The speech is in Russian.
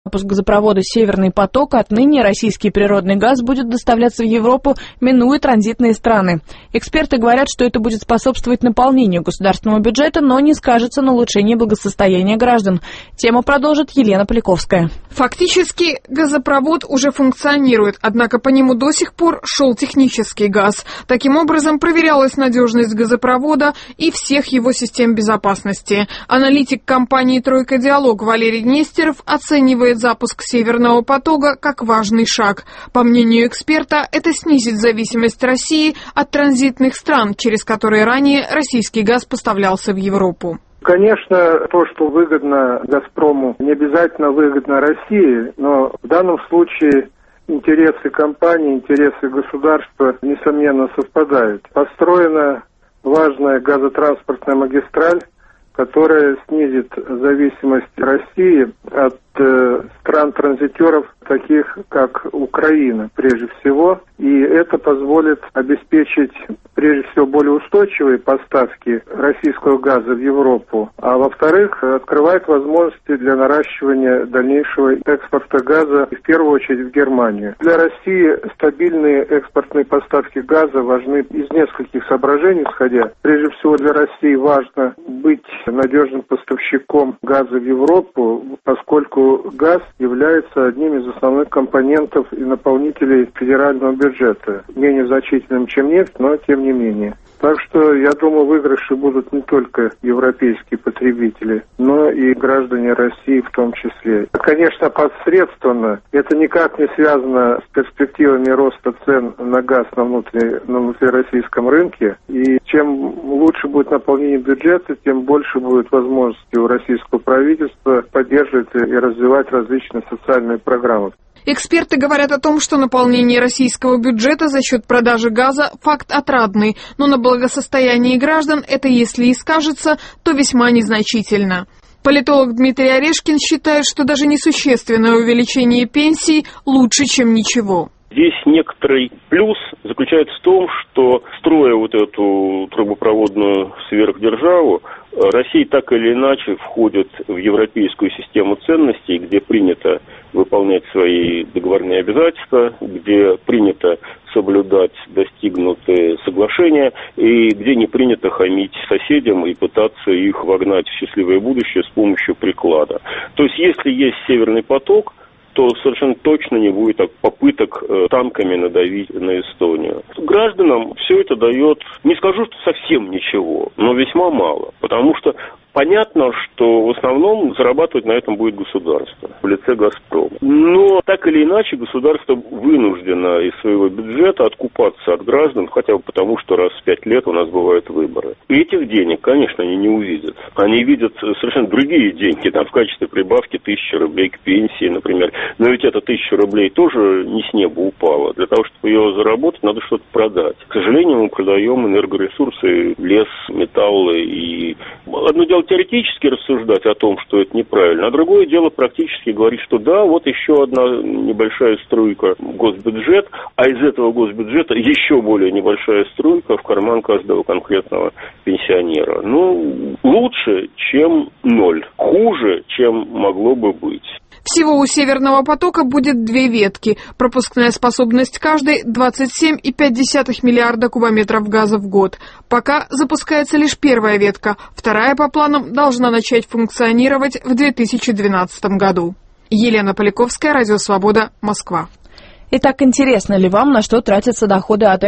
Запуск газопровода «Северный поток» отныне российский природный газ будет доставляться в Европу, минуя транзитные страны. Эксперты говорят, что это будет способствовать наполнению государственного бюджета, но не скажется на улучшении благосостояния граждан. Тему продолжит Елена Поляковская. Фактически газопровод уже функционирует, однако по нему до сих пор шел технический газ. Таким образом, проверялась надежность газопровода и всех его систем безопасности. Аналитик компании «Тройка Диалог» Валерий Нестеров оценивает запуск «Северного потока» как важный шаг. По мнению эксперта, это снизит зависимость России от транзитных стран, через которые ранее российский газ поставлялся в Европу. Конечно, то, что выгодно «Газпрому», не обязательно выгодно России, но в данном случае интересы компании, интересы государства, несомненно, совпадают. Построена важная газотранспортная магистраль, которая снизит зависимость России от стран-транзитеров, таких как Украина, прежде всего. И это позволит обеспечить, прежде всего, более устойчивые поставки российского газа в Европу. А во-вторых, открывает возможности для наращивания дальнейшего экспорта газа, в первую очередь в Германию. Для России стабильные экспортные поставки газа важны из нескольких соображений исходя. Прежде всего, для России важно быть надежным поставщиком газа в Европу, поскольку газ является одним из основных компонентов и наполнителей федерального бюджета. Менее значительным, чем нефть, но тем не менее. Так что, я думаю, выигрыши будут не только европейские потребители, но и граждане России в том числе. Конечно, посредственно. Это никак не связано с перспективами роста цен на газ на внутрироссийском рынке. И чем лучше будет наполнение бюджета, тем больше будет возможности у российского правительства поддерживать и развивать различные социальные программы. Эксперты говорят о том, что наполнение российского бюджета за счет продажи газа – факт отрадный, но на благосостоянии граждан это, если и скажется, то весьма незначительно. Политолог Дмитрий Орешкин считает, что даже несущественное увеличение пенсий лучше, чем ничего. Здесь некоторый плюс заключается в том, что, строя вот эту трубопроводную сверхдержаву, Россия так или иначе входит в европейскую систему ценностей, где принято выполнять свои договорные обязательства, где принято соблюдать достигнутые соглашения и где не принято хамить соседям и пытаться их вогнать в счастливое будущее с помощью приклада. То есть, если есть «Северный поток», то совершенно точно не будет попыток танками надавить на Эстонию. Гражданам все это дает, не скажу, что совсем ничего, но весьма мало, потому что понятно, что в основном зарабатывать на этом будет государство в лице «Газпрома». Но так или иначе государство вынуждено из своего бюджета откупаться от граждан, хотя бы потому, что раз в 5 лет у нас бывают выборы. И этих денег, конечно, они не увидят. Они видят совершенно другие деньги, там, в качестве прибавки 1000 рублей к пенсии, например. Но ведь эта 1000 рублей тоже не с неба упала. Для того, чтобы ее заработать, надо что-то продать. К сожалению, мы продаем энергоресурсы, лес, металлы. И одно дело теоретически рассуждать о том, что это неправильно, а другое дело практически говорить, что да, вот еще одна небольшая струйка в госбюджет, а из этого госбюджета еще более небольшая струйка в карман каждого конкретного пенсионера. Ну, лучше, чем ноль. Хуже, чем могло бы быть. Всего у «Северного потока» будет 2 ветки. Пропускная способность каждой – 27,5 миллиарда кубометров газа в год. Пока запускается лишь первая ветка. Вторая, по планам, должна начать функционировать в 2012 году. Елена Поляковская, Радио Свобода, Москва. Итак, интересно ли вам, на что тратятся доходы от